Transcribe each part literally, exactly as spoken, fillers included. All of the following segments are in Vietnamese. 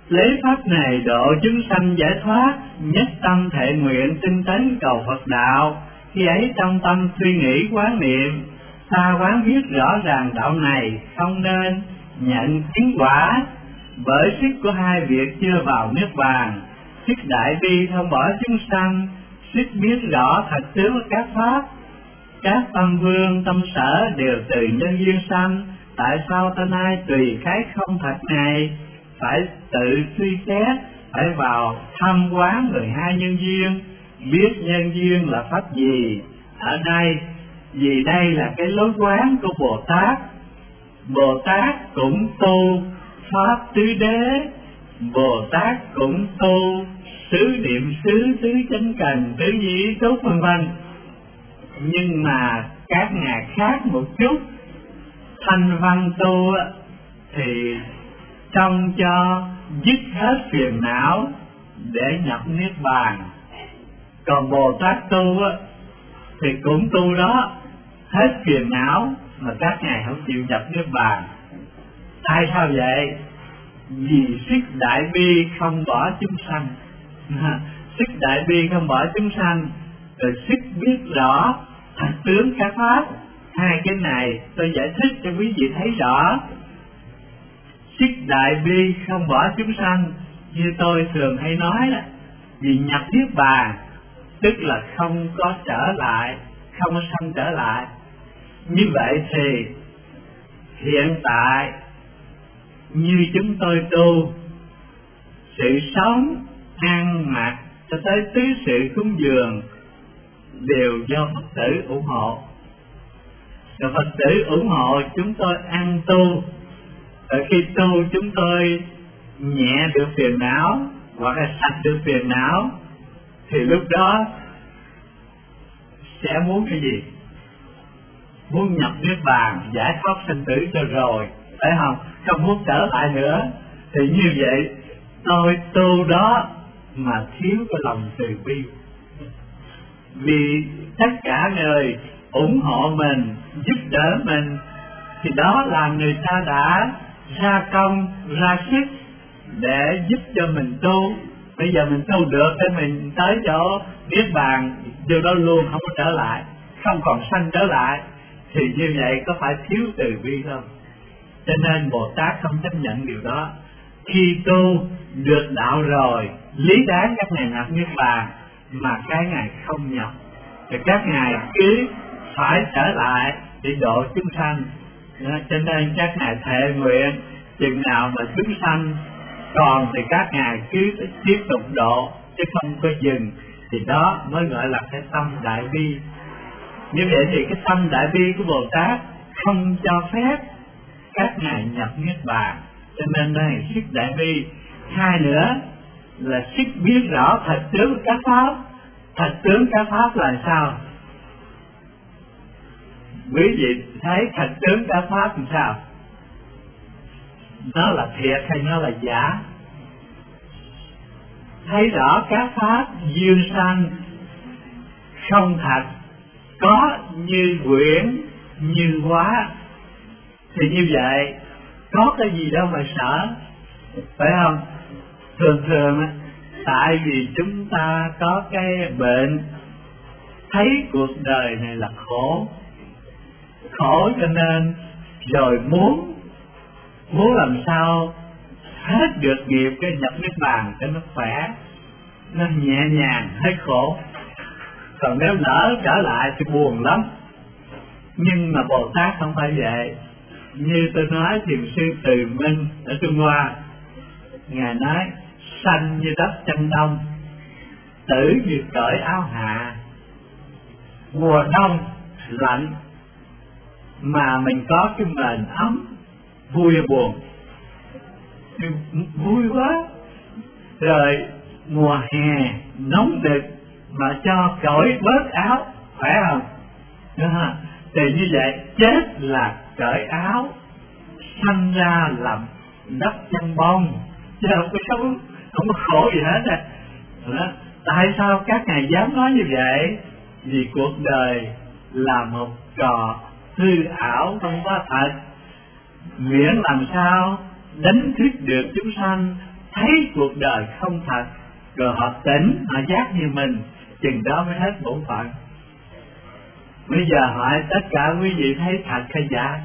lấy pháp này độ chúng sanh giải thoát, nhất tâm thệ nguyện tinh tấn cầu Phật đạo. Khi ấy trong tâm suy nghĩ quán niệm, ta quán biết rõ ràng đạo này không nên nhận chứng quả, bởi sức của hai việc chưa vào niết bàn. Sức đại bi thông bỏ chúng sanh, sức biết rõ thật tướng của các pháp. Các tâm vương tâm sở đều từ nhân duyên sanh, tại sao ta nay tùy cái không thật này? Phải tự suy xét, phải vào thăm quán mười hai nhân duyên, biết nhân duyên là pháp gì. Ở đây, vì đây là cái lối quán của Bồ Tát. Bồ Tát cũng tu pháp tứ đế, Bồ Tát cũng tu xứ niệm xứ, tứ chánh cần, tứ nhĩ tốt vân vân. Nhưng mà các ngài khác một chút. Thanh văn tu thì trông cho dứt hết phiền não để nhập niết bàn, còn Bồ Tát tu thì cũng tu đó, hết phiền não mà các ngài không chịu nhập niết bàn. Tại sao vậy? Vì sức đại bi không bỏ chúng sanh. Sức đại bi không bỏ chúng sanh, rồi sức biết rõ thật tướng các pháp. Hai cái này tôi giải thích cho quý vị thấy rõ. Sức đại bi không bỏ chúng sanh, như tôi thường hay nói đó, vì nhập niết bàn tức là không có trở lại, không có sanh trở lại. Như vậy thì hiện tại như chúng tôi tu, sự sống ăn mặc cho tới tứ sự cúng dường đều do Phật tử ủng hộ. Rồi Phật tử ủng hộ chúng tôi ăn tu. Ở khi tu chúng tôi nhẹ được phiền não hoặc là sạch được phiền não, thì lúc đó sẽ muốn cái gì? Muốn nhập niết bàn, giải thoát sinh tử cho rồi, phải không? Không muốn trở lại nữa. Thì như vậy tôi tu đó mà thiếu cái lòng từ bi. Vì tất cả người ủng hộ mình, giúp đỡ mình, thì đó là người ta đã ra công, ra sức để giúp cho mình tu. Bây giờ mình tu được thì mình tới chỗ niết bàn, điều đó luôn không có trở lại, không còn sanh trở lại. Thì như vậy có phải thiếu từ bi không? Cho nên Bồ Tát không chấp nhận điều đó. Khi tu được đạo rồi, lý đáng các ngài nhập niết bàn, mà cái ngài không nhập, thì các ngài cứ phải trở lại để độ chúng sanh. Cho nên các ngài thệ nguyện chừng nào mà chúng sanh còn thì các ngài cứ tiếp tục độ, chứ không có dừng. Thì đó mới gọi là cái tâm đại bi. Như vậy thì cái tâm đại bi của Bồ Tát không cho phép các ngài nhập niết bàn. Cho nên đây sức đại bi. Hai nữa là sức biết rõ thật tướng của các pháp. Thật tướng các pháp là sao? Quý vị thấy thật tướng các pháp làm sao? Nó là thiệt hay nó là giả? Thấy rõ các pháp duyên sanh không thật, có như quyển như hóa, thì như vậy có cái gì đâu mà sợ, phải không? Thường thường tại vì chúng ta có cái bệnh thấy cuộc đời này là khổ, khổ cho nên rồi muốn muốn làm sao hết được nghiệp cái nhập niết bàn cho nó khỏe, nó nhẹ nhàng, hết khổ. Còn nếu lỡ trở lại thì buồn lắm. Nhưng mà Bồ Tát không phải vậy. Như tôi nói thiền sư Từ Minh ở Trung Hoa, ngài nói sanh như đất chân đông, tử như cởi áo hạ. Mùa đông lạnh mà mình có cái mền ấm, vui hay buồn? Vui quá. Rồi mùa hè nóng đực mà cho cởi bớt áo, khỏe không? Đó. Thì như vậy chết là cởi áo, sanh ra làm đất chân bông, chứ không có sống, không có khổ gì hết à. Đó. Tại sao các ngài dám nói như vậy? Vì cuộc đời là một trò hư ảo không có thật. Miễn làm sao đánh thức được chúng sanh thấy cuộc đời không thật, rồi họ tỉnh, họ giác như mình, chừng đó mới hết bổn phận. Bây giờ hỏi tất cả quý vị thấy thật hay giả?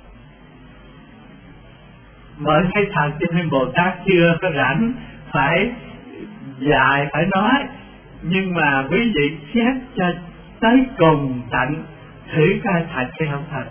Bởi thấy thật cho nên Bồ Tát chưa có rảnh phải dạy, phải nói. Nhưng mà quý vị xét cho tới cùng tận, thử coi thật hay không thật.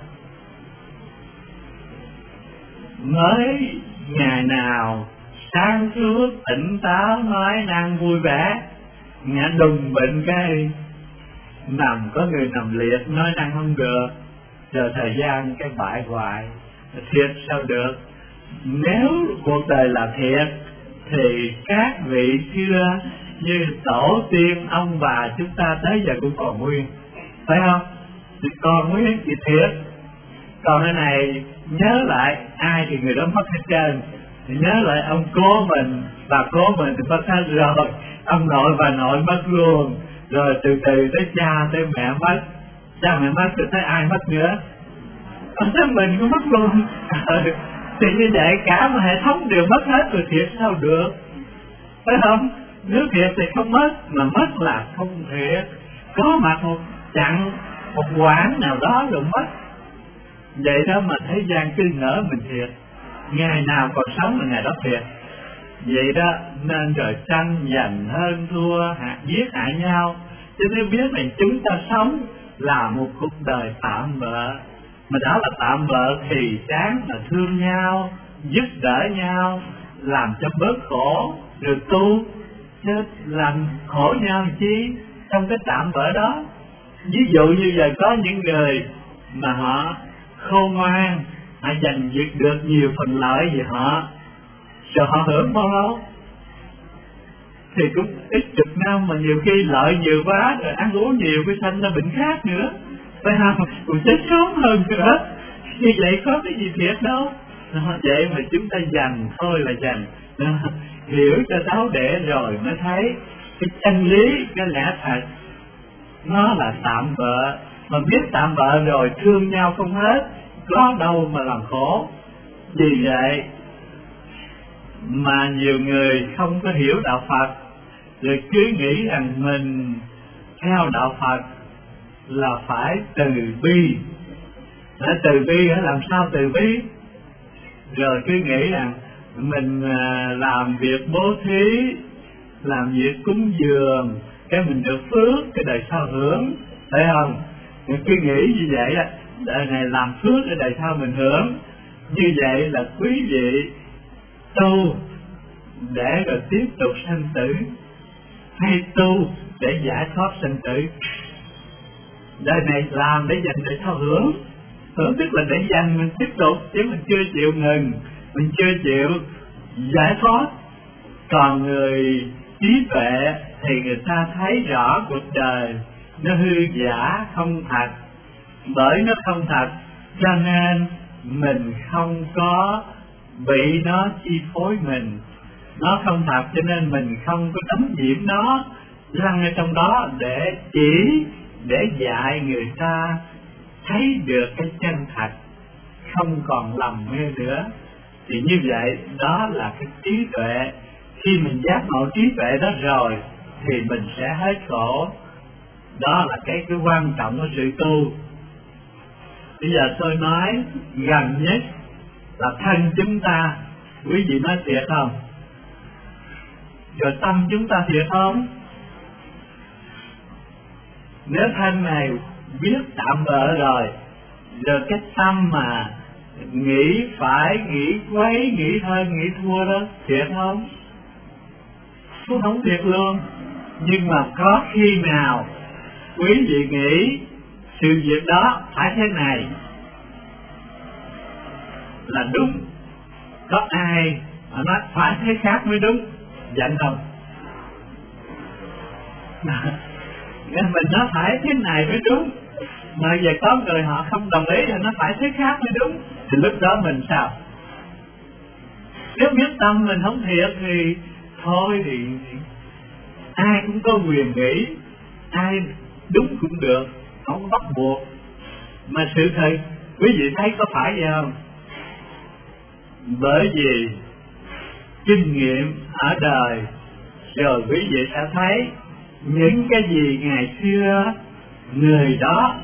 Mới ngày nào sáng suốt tỉnh táo nói năng vui vẻ, ngã đùng bệnh cái nằm, có người nằm liệt nói năng không được, rồi thời gian cái bại hoại. Thiệt sao được? Nếu cuộc đời là thiệt thì các vị xưa như tổ tiên ông bà chúng ta tới giờ cũng còn nguyên, phải không? Thì còn nguyên thì thiệt. Còn cái này nhớ lại ai thì người đó mất hết trơn. Thì nhớ lại ông cố mình, bà cố mình thì mất hết rồi, ông nội bà nội mất luôn, rồi từ từ tới cha tới mẹ mất, cha mẹ mất thì tới ai mất nữa? Ông tới mình cũng mất luôn. Thì như vậy cả một hệ thống đều mất hết rồi, thiệt sao được, phải không? Nếu thiệt thì không mất, mà mất là không thiệt. Có mặt một chặng, một quãng nào đó rồi mất. Vậy đó mà thế gian cứ ngỡ mình thiệt, ngày nào còn sống là ngày đó thiệt. Vậy đó nên rồi tranh giành hơn thua, hạt giết hại nhau. Chứ nếu biết rằng chúng ta sống là một cuộc đời tạm bợ, mà đó là tạm bợ thì đáng là thương nhau, giúp đỡ nhau, làm cho bớt khổ, rồi tu, chứ làm khổ nhau chi trong cái tạm bợ đó. Ví dụ như giờ có những người mà họ khôn ngoan, họ giành giật được nhiều phần lợi gì họ, rồi họ hưởng bao lâu? Thì cũng ít chục năm, mà nhiều khi lợi nhiều quá rồi ăn uống nhiều cái sanh ra bệnh khác nữa, phải không? Cũng chết sớm hơn nữa. Như vậy có cái gì thiệt đâu. Vậy mà chúng ta dành thôi là dành. Hiểu cho thấu để rồi mới thấy cái chân lý, cái lẽ thật nó là tạm bợ. Mà biết tạm bợ rồi thương nhau không hết, có đâu mà làm khổ. Vì vậy mà nhiều người không có hiểu đạo Phật, rồi cứ nghĩ rằng mình theo đạo Phật là phải từ bi. Đã từ bi làm sao từ bi? Rồi cứ nghĩ rằng mình làm việc bố thí, làm việc cúng dường, cái mình được phước, cái đời sau hưởng, phải không? Mình cứ nghĩ như vậy á, đời này làm phước để đời sau mình hưởng. Như vậy là quý vị tu để rồi tiếp tục sanh tử, hay tu để giải thoát sanh tử? Đời này làm để dành để sau hưởng. Hưởng tức là để dành mình tiếp tục, chứ mình chưa chịu ngừng, mình chưa chịu giải thoát. Còn người trí tuệ thì người ta thấy rõ cuộc đời nó hư giả, không thật. Bởi nó không thật cho nên mình không có bị nó chi phối mình. Nó không thật cho nên mình không có đắm nhiễm nó, lăn ở trong đó để chỉ, để dạy người ta thấy được cái chân thật, không còn lầm mê nữa. Thì như vậy đó là cái trí tuệ. Khi mình giác ngộ trí tuệ đó rồi thì mình sẽ hết khổ. Đó là cái, cái quan trọng của sự tu. Bây giờ tôi nói gần nhất là thân chúng ta. Quý vị nói thiệt không? Rồi tâm chúng ta thiệt không? Nếu thân này biết tạm bợ rồi, rồi cái tâm mà nghĩ phải, nghĩ quấy, nghĩ hơn, nghĩ thua đó, thiệt không? Cũng không thiệt luôn. Nhưng mà có khi nào quý vị nghĩ sự việc đó phải thế này là đúng, có ai mà nói phải thế khác mới đúng, giận không? Nên mình nói phải thế này mới đúng, mà giờ có người họ không đồng ý là nó phải thế khác mới đúng, thì lúc đó mình sao? Nếu biết tâm mình không thiệt thì thôi, thì ai cũng có quyền nghĩ, ai đúng cũng được, không bắt buộc. Mà sự thật quý vị thấy có phải vậy không? Bởi vì kinh nghiệm ở đời, rồi quý vị sẽ thấy những cái gì ngày xưa người đó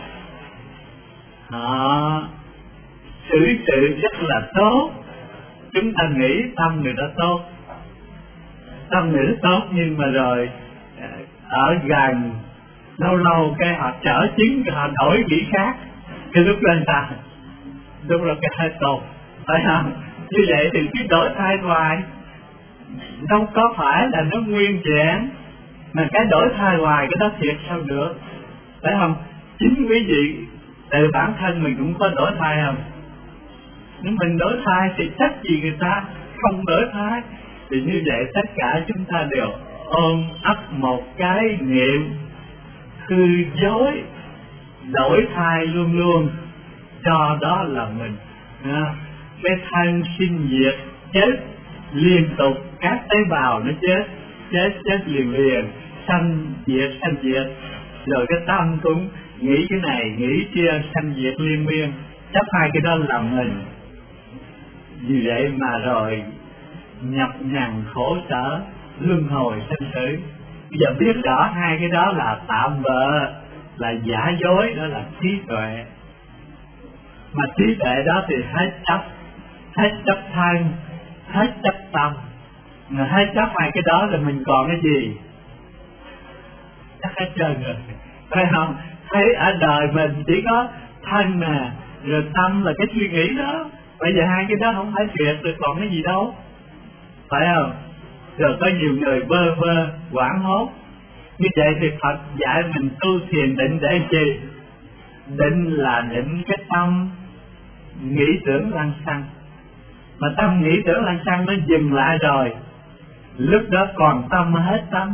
họ xử sự rất là tốt. Chúng ta nghĩ tâm người đó tốt, tâm người đó tốt, nhưng mà rồi ở gần lâu lâu cái họ trở chứng, họ đổi vị khác, cái lúc lên ta lúc đó cái hơi tốt, phải không? Như vậy thì cứ đổi thay hoài, đâu có phải là nó nguyên vẹn, mà cái đổi thay hoài cái đó thiệt sao được, phải không? Chính quý vị từ bản thân mình cũng có đổi thay không? Nếu mình đổi thay thì trách gì người ta không đổi thay? Thì như vậy tất cả chúng ta đều ôm ấp một cái niệm hư dối, đổi thay luôn luôn, cho đó là mình. À, cái thân sinh diệt chết liên tục, các tế bào nó chết chết chết liền liền, sanh diệt sanh diệt, rồi cái tâm cũng nghĩ cái này nghĩ kia, sanh diệt liên miên, chấp hai cái đó là mình. Vì vậy mà rồi nhập nhằn khổ sở, luân hồi sinh tử. Bây giờ biết rõ hai cái đó là tạm bợ, là giả dối, đó là trí tuệ. Mà trí tuệ đó thì hết chấp, hết chấp thân, hết chấp tâm. Mà hết chấp hai cái đó là mình còn cái gì? Chắc hết trơn rồi, phải không? Thấy ở đời mình chỉ có thân nè, rồi tâm là cái suy nghĩ đó. Bây giờ hai cái đó không phải tuyệt được, còn cái gì đâu, phải không? Rồi có nhiều người bơ vơ, hoảng hốt. Như vậy thì Phật dạy mình tu thiền định để chi? Định là định cái tâm nghĩ tưởng lăng xăng. Mà tâm nghĩ tưởng lăng xăng nó dừng lại rồi, lúc đó còn tâm hết tâm.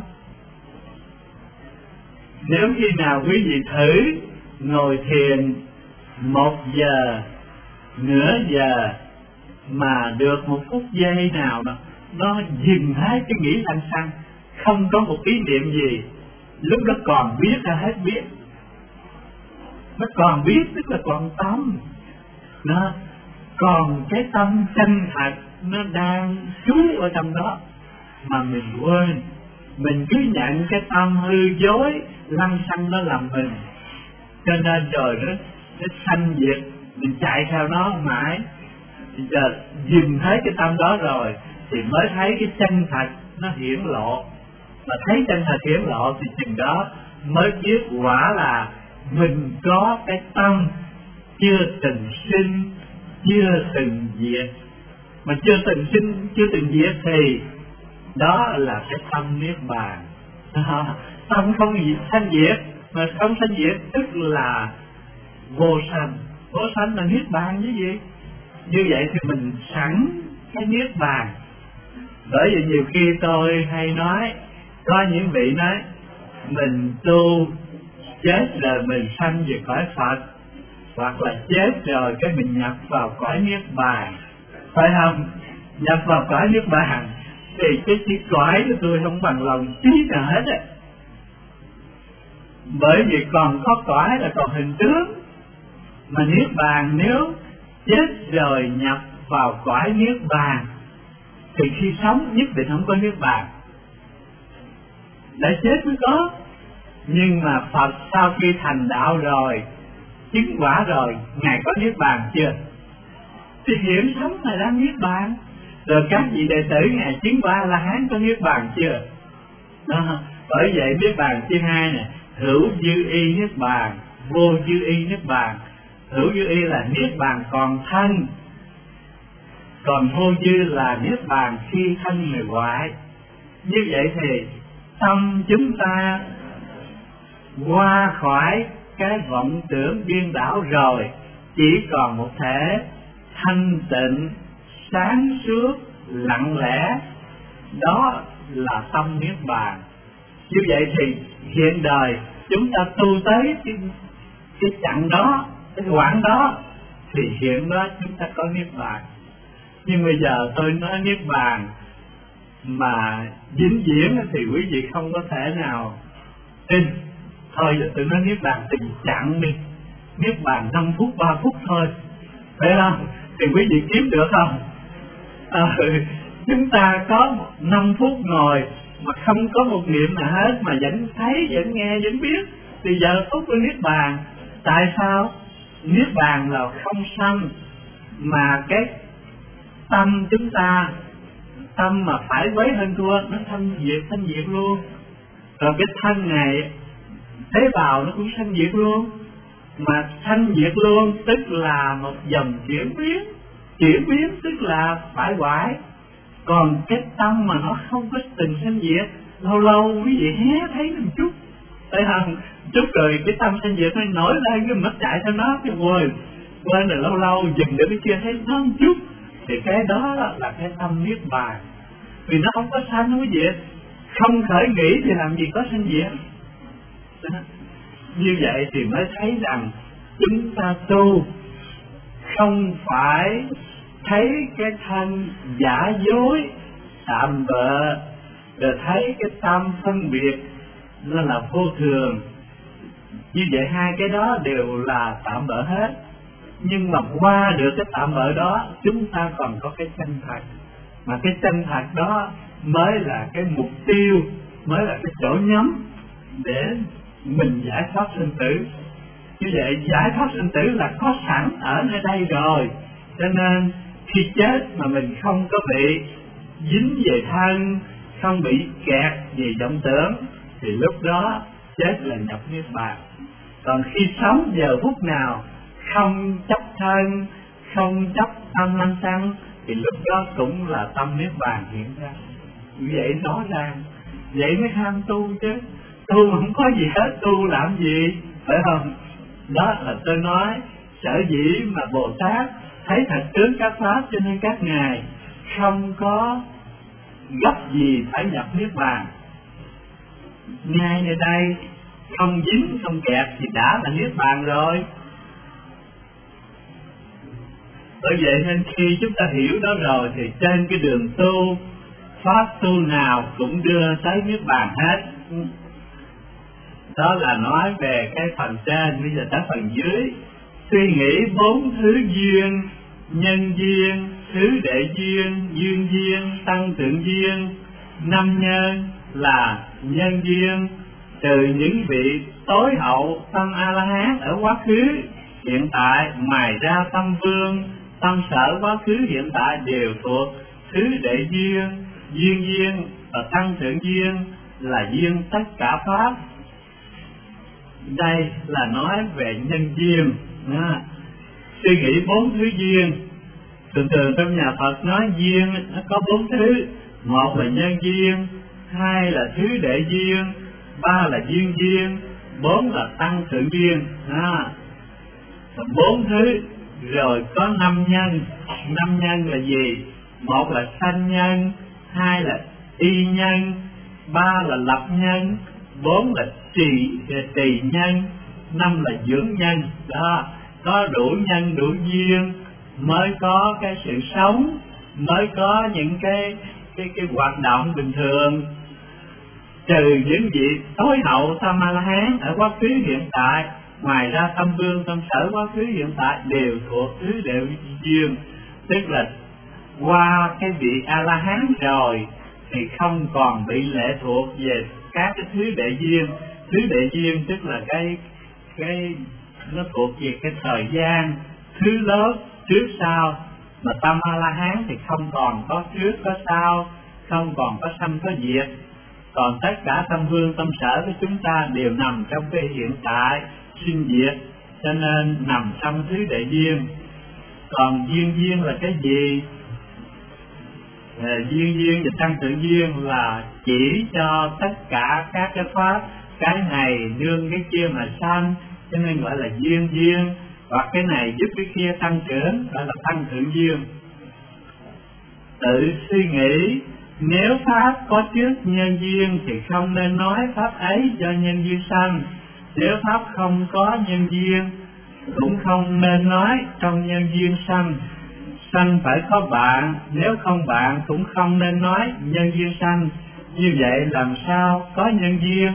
Nếu khi nào quý vị thử ngồi thiền một giờ, nửa giờ mà được một phút giây nào đó nó dừng hết cái nghĩ lăng xăng, không có một ý niệm gì, lúc đó còn biết là hết biết. Nó còn biết tức là còn tâm, nó còn cái tâm chân thật nó đang trú ở trong đó, mà mình quên, mình cứ nhận cái tâm hư dối lăng xăng đó làm mình, cho nên rồi nó nó sanh diệt, mình chạy theo nó mãi. Giờ dừng thấy cái tâm đó rồi thì mới thấy cái chân thật nó hiển lộ, mà thấy chân thật hiển lộ thì chừng đó mới biết quả là mình có cái tâm chưa từng sinh, chưa từng diệt. Mà chưa từng sinh, chưa từng diệt thì đó là cái tâm niết bàn. Tâm không gì sanh diệt, mà không sanh diệt tức là vô sanh. Vô sanh là niết bàn chứ gì? Như vậy thì mình sẵn cái niết bàn. Bởi vì nhiều khi tôi hay nói, có những vị nói mình tu chết rồi mình sanh về cõi Phật, hoặc là chết rồi cái mình nhập vào cõi niết bàn, phải không? Nhập vào cõi niết bàn thì cái chữ cõi của tôi không bằng lòng trí nào hết á. Bởi vì còn có cõi là còn hình tướng, mà niết bàn nếu chết rồi nhập vào cõi niết bàn thì khi sống nhất định không có niết bàn, đã chết mới có. Nhưng mà Phật sau khi thành đạo rồi, chứng quả rồi, Ngài có niết bàn chưa? Thì hiện sống là đang niết bàn. Rồi các vị đệ tử Ngài chứng quả La Hán có niết bàn chưa? Đó. Bởi vậy niết bàn thứ hai nè, hữu dư y niết bàn, vô dư y niết bàn. Hữu dư y là niết bàn còn thân, còn vô dư là niết bàn khi thân người ngoại. Như vậy thì tâm chúng ta qua khỏi cái vọng tưởng điên đảo rồi, chỉ còn một thể thanh tịnh, sáng suốt, lặng lẽ, đó là tâm niết bàn. Như vậy thì hiện đời chúng ta tu tới cái, cái chặng đó, cái quãng đó, thì hiện đó chúng ta có niết bàn. Nhưng bây giờ tôi nói niết bàn mà vĩnh viễn thì quý vị không có thể nào tin. Thôi giờ tôi nói niết bàn từng chặng đi, niết bàn năm phút, ba phút thôi, phải không? Thì quý vị kiếm được không? À, chúng ta có năm phút ngồi mà không có một niệm nào hết mà vẫn thấy, vẫn nghe, vẫn biết, thì giờ phút của niết bàn. Tại sao? Niết bàn là không sanh, mà cái tâm chúng ta, tâm mà phải quấy hơn thua, nó sanh diệt, sanh diệt luôn. Rồi cái thân này, tế bào nó cũng sanh diệt luôn. Mà sanh diệt luôn tức là một dòng chuyển biến. Chuyển biến tức là phải hoại. Còn cái tâm mà nó không có từng sanh diệt, lâu lâu quý vị hé thấy một chút, thấy không? Chút rồi cái tâm sanh diệt nó nổi lên, cái mất chạy theo nó, cái quên quên rồi lâu lâu dừng để cái kia thấy nó một chút, thì cái đó là cái tâm niết bàn. Vì nó không có sanh quý vị, không khởi nghĩ thì làm gì có sanh diệt. Như vậy thì mới thấy rằng chúng ta tu không phải thấy cái thân giả dối tạm bợ, rồi thấy cái tâm phân biệt nó là vô thường. Như vậy hai cái đó đều là tạm bợ hết. Nhưng mà qua được cái tạm bợ đó, chúng ta còn có cái chân thật. Mà cái chân thật đó mới là cái mục tiêu, mới là cái chỗ nhắm để mình giải thoát sinh tử. Như vậy giải thoát sinh tử là có sẵn ở nơi đây rồi. Cho nên khi chết mà mình không có bị dính về thân, không bị kẹt về vọng tưởng, thì lúc đó chết là nhập niết bàn. Còn khi sống giờ phút nào không chấp thân, không chấp tâm năng xăng, thì lúc đó cũng là tâm niết bàn hiện ra. Vậy rõ ràng, vậy mới ham tu chứ. Tu không có gì hết, tu làm gì, phải không? Đó là tôi nói, sở dĩ mà Bồ Tát thấy thật tướng các pháp, cho nên các ngài không có gấp gì phải nhập niết bàn. Ngay nơi đây không dính, không kẹt thì đã là niết bàn rồi. Bởi vậy nên khi chúng ta hiểu đó rồi thì trên cái đường tu, pháp tu nào cũng đưa tới niết bàn hết. Đó là nói về cái phần trên. Bây giờ tới phần dưới, suy nghĩ bốn thứ duyên: nhân duyên, thứ đệ duyên, duyên duyên, tăng thượng duyên. Năm nhân là nhân duyên, trừ những vị tối hậu tâm A La Hán ở quá khứ hiện tại, mài ra tâm vương, tâm sở quá khứ hiện tại đều thuộc thứ đệ duyên. Duyên duyên và tăng thượng duyên là duyên tất cả pháp. Đây là nói về nhân duyên. À, suy nghĩ bốn thứ duyên. Thường thường trong nhà Phật nói duyên nó có bốn thứ: một là nhân duyên, hai là thứ đệ duyên, ba là duyên duyên, bốn là tăng thượng duyên. À, bốn thứ. Rồi có năm nhân. Năm nhân là gì? Một là sanh nhân, hai là y nhân, ba là lập nhân, bốn là trì trì nhân, năm là dưỡng nhân. Đó, có đủ nhân đủ duyên mới có cái sự sống, mới có những cái cái cái hoạt động bình thường. Trừ những vị tối hậu tâm A La Hán ở quá khứ hiện tại, ngoài ra tâm vương tâm sở quá khứ hiện tại đều thuộc thứ đệ duyên. Tức là qua cái vị A La Hán rồi thì không còn bị lệ thuộc về các cái thứ đệ duyên. Thứ đệ duyên tức là cái cái nó thuộc về cái thời gian, thứ lớp trước sau. Mà tâm A La Hán thì không còn có trước có sau, không còn có sanh có diệt. Còn tất cả tâm vương tâm sở của chúng ta đều nằm trong cái hiện tại sinh diệt, cho nên nằm trong thứ đệ duyên. Còn duyên duyên là cái gì? À, duyên duyên và tăng thượng duyên là chỉ cho tất cả các cái pháp, cái này nương cái kia mà sanh, cho nên gọi là duyên duyên. Hoặc cái này giúp cái kia tăng trưởng, gọi là tăng thượng duyên. Tự suy nghĩ, nếu pháp có trước nhân duyên thì không nên nói pháp ấy do nhân duyên sanh. Nếu pháp không có nhân duyên cũng không nên nói trong nhân duyên sanh. Sanh phải có bạn, nếu không bạn cũng không nên nói nhân duyên sanh. Như vậy làm sao có nhân duyên?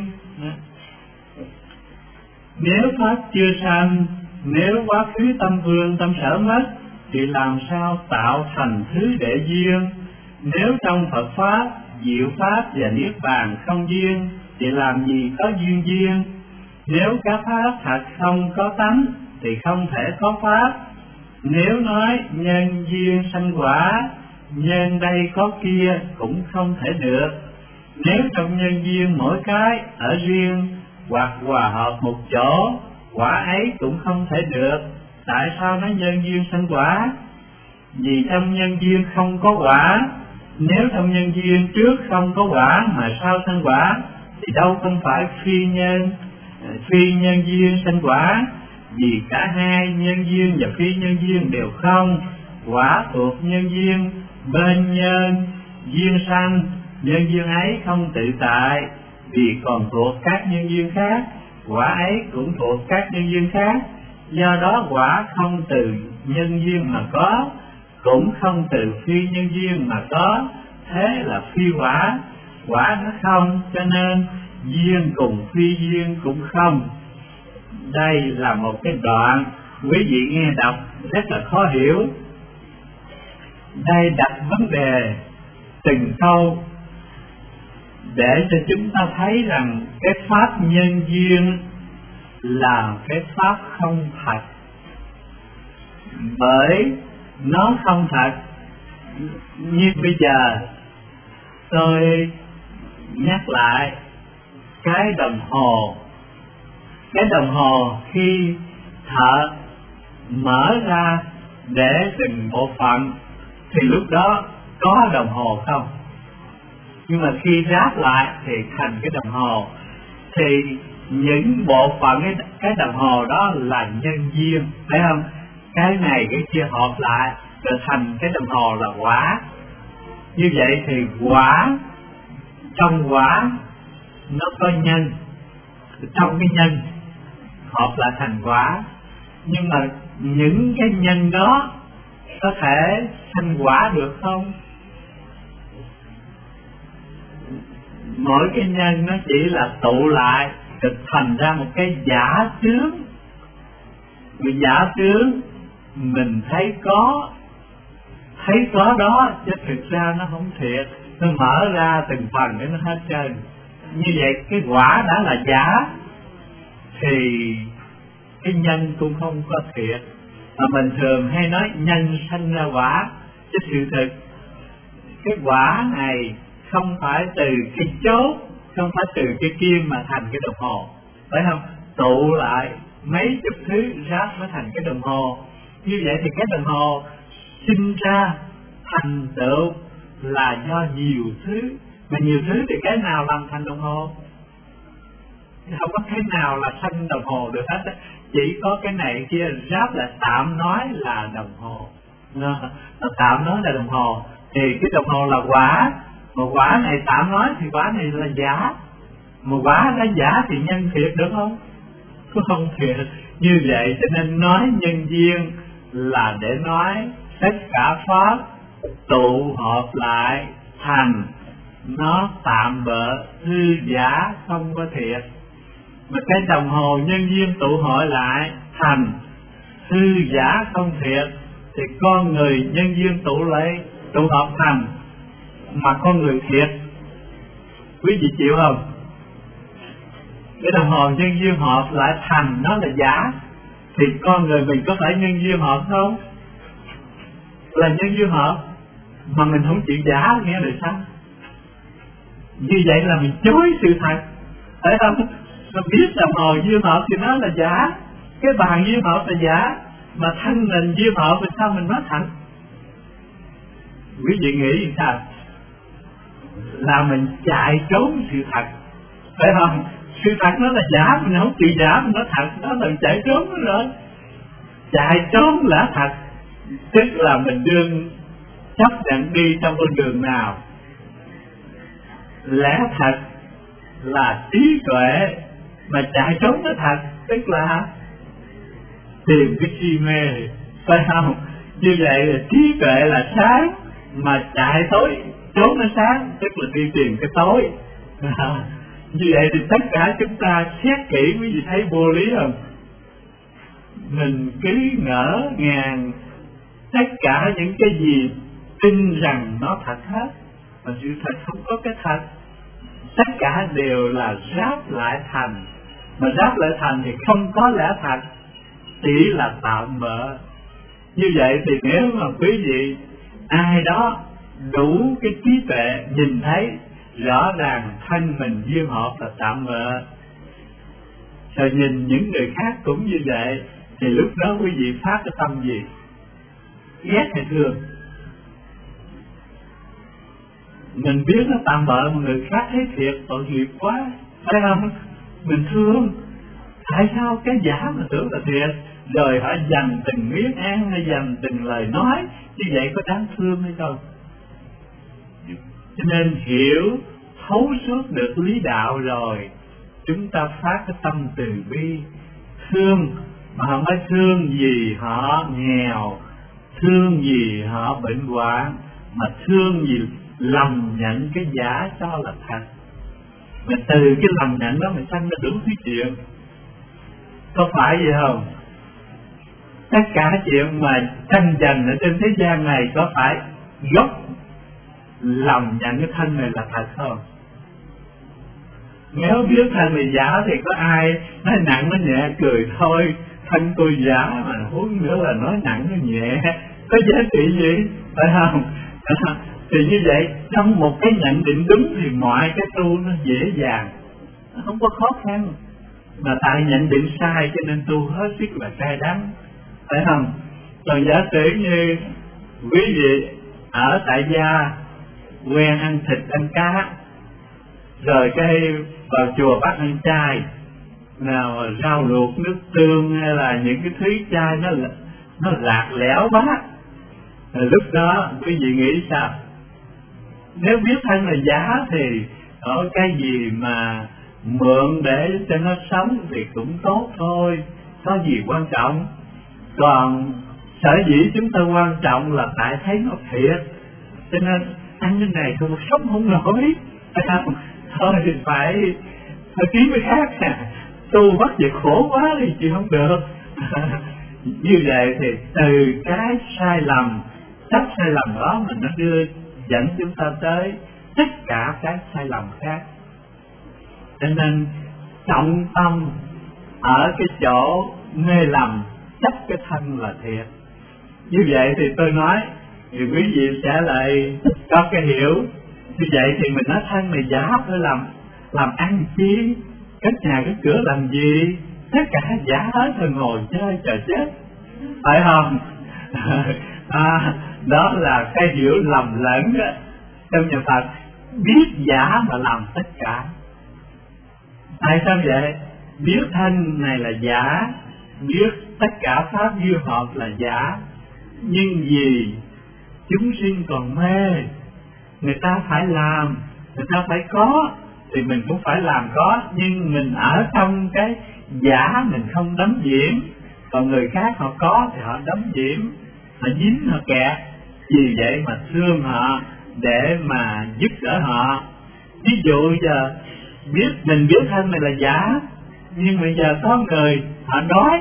Nếu pháp chưa sanh, nếu quá khứ tâm vương tâm sở mất, thì làm sao tạo thành thứ đệ duyên? Nếu trong Phật Pháp, diệu Pháp và Niết Bàn không duyên, thì làm gì có duyên duyên? Nếu các Pháp thật không có tánh, thì không thể có Pháp. Nếu nói nhân duyên sanh quả, nhân đây có kia cũng không thể được. Nếu trong nhân duyên mỗi cái ở riêng, hoặc hòa hợp một chỗ, quả ấy cũng không thể được. Tại sao nói nhân duyên sanh quả? Vì trong nhân duyên không có quả. Nếu trong nhân duyên trước không có quả mà sau sanh quả, thì đâu không phải phi nhân phi nhân duyên sanh quả. Vì cả hai nhân duyên và phi nhân duyên đều không. Quả thuộc nhân duyên, bên nhân duyên sanh, nhân duyên ấy không tự tại, vì còn thuộc các nhân duyên khác. Quả ấy cũng thuộc các nhân duyên khác. Do đó quả không từ nhân duyên mà có, cũng không từ phi nhân duyên mà có. Thế là phi quả. Quả nó không, cho nên duyên cùng phi duyên cũng không. Đây là một cái đoạn quý vị nghe đọc rất là khó hiểu. Đây đặt vấn đề từng câu để cho chúng ta thấy rằng cái pháp nhân duyên là cái pháp không thật. Bởi nó không thật. Như bây giờ tôi nhắc lại cái đồng hồ. Cái đồng hồ khi thợ mở ra để từng bộ phận thì lúc đó có đồng hồ không? Nhưng mà khi ráp lại thì thành cái đồng hồ. Thì những bộ phận cái, cái đồng hồ đó là nhân duyên, phải không? Cái này cái kia hợp lại rồi thành cái đồng hồ là quả. Như vậy thì quả, trong quả nó có nhân, trong cái nhân hợp lại thành quả. Nhưng mà những cái nhân đó có thể thành quả được không? Mỗi cái nhân nó chỉ là tụ lại được thành ra một cái giả tướng. Cái giả tướng mình thấy có, thấy có đó, chứ thực ra nó không thiệt. Nó mở ra từng phần để nó hết trơn. Như vậy cái quả đã là giả, thì cái nhân cũng không có thiệt. Mà mình thường hay nói nhân sanh ra quả, chứ sự thực cái quả này không phải từ cái chốt, không phải từ cái kim mà thành cái đồng hồ, phải không? Tụ lại mấy chục thứ ráp mới thành cái đồng hồ. Như vậy thì cái đồng hồ sinh ra thành tựu là do nhiều thứ. Mà nhiều thứ thì cái nào làm thành đồng hồ? Không có cái nào là sanh đồng hồ được hết. Chỉ có cái này kia ráp là tạm nói là đồng hồ. Nó tạm nói là đồng hồ. Thì cái đồng hồ là quả. Mà quả này tạm nói thì quả này là giả. Mà quả đã giả thì nhân thiệt được không? Không thiệt. Như vậy cho nên nói nhân duyên là để nói tất cả pháp tụ hợp lại thành nó tạm bợ, hư giả, không có thiệt. Mà cái đồng hồ nhân duyên tụ hội lại thành hư giả không thiệt, thì con người nhân duyên tụ lại tụ hợp thành mà con người thiệt. Quý vị chịu không? Cái đồng hồ nhân duyên hợp lại thành nó là giả, thì con người mình có phải nhân duyên hợp không? Là nhân duyên hợp mà mình không chịu giả, nghe được sao? Như vậy là mình chối sự thật, phải không? Mình biết đồng hồ duyên hợp thì nó là giả, cái bàn duyên hợp là giả, mà thân mình duyên hợp thì sao mình nói thật? Quý vị nghĩ gì sao? Là mình chạy trốn sự thật, phải không? Sự thật nó là giả, mình không chịu giả, mình nói thật, đó là chạy trốn nó rồi. Chạy trốn là thật, tức là mình đương chấp nhận đi trong con đường nào. Lẽ thật là trí tuệ, mà chạy trốn nó thật, tức là tìm cái si mê, phải không? Như vậy là trí tuệ là sáng, mà chạy tối trốn nó sáng, tức là đi tìm cái tối. Như vậy thì tất cả chúng ta xét kỹ, quý vị thấy vô lý không? Mình cứ ngỡ ngàng tất cả những cái gì tin rằng nó thật hết, mà sự thật không có cái thật. Tất cả đều là ráp lại thành, mà ráp lại thành thì không có lẽ thật, chỉ là tạm bợ. Như vậy thì nếu mà quý vị ai đó đủ cái trí tuệ nhìn thấy rõ ràng thân mình duyên hợp là tạm bợ, rồi nhìn những người khác cũng như vậy, thì lúc đó quý vị phát cái tâm gì? Ghét hay thương? Mình biết nó tạm bợ mà người khác thấy thiệt tội nghiệp quá, phải không? Mình thương. Tại sao cái giả mà tưởng là thiệt? Rồi họ dành từng miếng ăn hay dành từng lời nói, như vậy có đáng thương hay không? Cho nên hiểu thấu suốt được lý đạo rồi, chúng ta phát cái tâm từ bi thương, mà không phải thương vì họ nghèo, thương vì họ bệnh hoạn, mà thương vì lầm nhận cái giả cho là thật. Mà từ cái lầm nhận đó mình sanh ra đủ thứ chuyện, có phải vậy không? Tất cả chuyện mà tranh giành ở trên thế gian này có phải gốc lầm nhận cái thân này là thật không? Nếu biết thân này giả thì có ai nói nặng nói nhẹ cười thôi, thân tôi giả mà huống nữa là nói nặng nói nhẹ, có giá trị gì, phải không? Thì như vậy trong một cái nhận định đúng thì mọi cái tu nó dễ dàng, nó không có khó khăn. Mà tại nhận định sai cho nên tu hết sức là cay đắng, phải không? Còn giả sử như quý vị ở tại gia quen ăn thịt ăn cá, rồi cái vào chùa bắt ăn chay, nào rau luộc nước tương hay là những cái thứ chay nó nó lạc lẽo quá, rồi lúc đó quý vị nghĩ sao? Nếu biết thân là giả thì ở cái gì mà mượn để cho nó sống thì cũng tốt thôi, có gì quan trọng. Còn sở dĩ chúng ta quan trọng là tại thấy nó thiệt, cho nên ăn cái này không sống không nổi, phải không? Thôi thì phải phải kiếm cái khác nè, tu bắt về khổ quá thì chịu không được. Như vậy thì từ cái sai lầm, chấp sai lầm đó mình nó đưa dẫn chúng ta tới tất cả các sai lầm khác. Cho nên trọng tâm ở cái chỗ mê lầm chấp cái thân là thiệt. Như vậy thì tôi nói thì quý vị sẽ lại có cái hiểu. Như vậy thì mình nói thân này giả phải làm làm ăn chi, cất nhà cất cửa làm gì, tất cả giả hết rồi ngồi chơi chờ chết, phải không? À, đó là cái hiểu lầm lẫn đó. Trong nhà Phật biết giả mà làm tất cả. Tại sao vậy? Biết thân này là giả, biết tất cả pháp duyên hợp là giả, nhưng vì chúng sinh còn mê, người ta phải làm, người ta phải có, thì mình cũng phải làm có, nhưng mình ở trong cái giả mình không đắm nhiễm, còn người khác họ có thì họ đắm nhiễm, họ dính họ kẹt. Vì vậy mà thương họ để mà giúp đỡ họ. Ví dụ giờ biết mình biết thân này là giả, nhưng bây giờ có người họ đói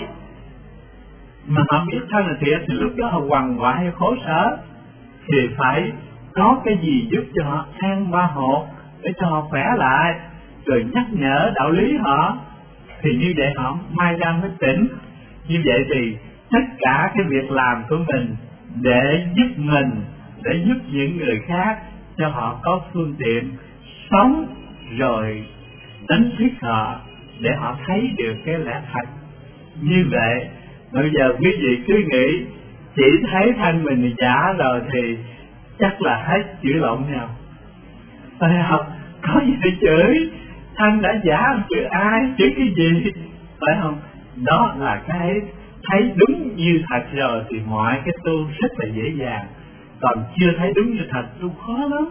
mà họ biết thân là thiệt, thì lúc đó họ quằn quại khổ sở, thì phải có cái gì giúp cho họ an ba hột để cho họ khỏe lại, rồi nhắc nhở đạo lý họ, thì như vậy họ mai ra mới tỉnh. Như vậy thì tất cả cái việc làm của mình để giúp mình, để giúp những người khác, cho họ có phương tiện sống, rồi đánh thức họ để họ thấy được cái lẽ thật. Như vậy bây giờ quý vị cứ nghĩ chỉ thấy thân mình là giả rồi thì chắc là hết chửi lộn nhau, phải không? Có gì để chửi, thân đã giả chửi ai, chửi cái gì, phải không? Đó là cái thấy đúng như thật rồi thì mọi cái tu rất là dễ dàng. Còn chưa thấy đúng như thật tu khó lắm.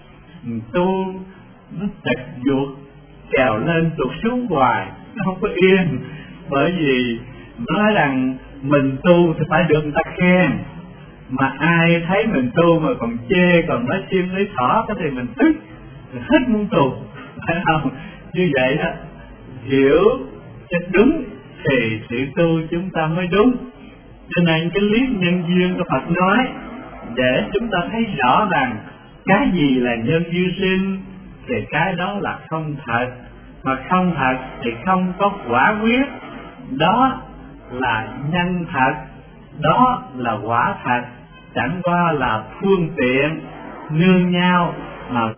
Tu nó chật vuột, trèo lên tụt xuống hoài, nó không có yên. Bởi vì nói rằng mình tu thì phải được người ta khen, mà ai thấy mình tu mà còn chê, còn nói chim nói thỏ thì mình tức, mình hết muốn tu, phải không? Như vậy đó, hiểu cái đúng thì sự tu chúng ta mới đúng. Cho nên cái lý nhân duyên của Phật nói để chúng ta thấy rõ rằng cái gì là nhân duyên sinh thì cái đó là không thật, mà không thật thì không có quả quyết. Đó là nhân thật, đó là quả thật, chẳng qua là phương tiện nương nhau mà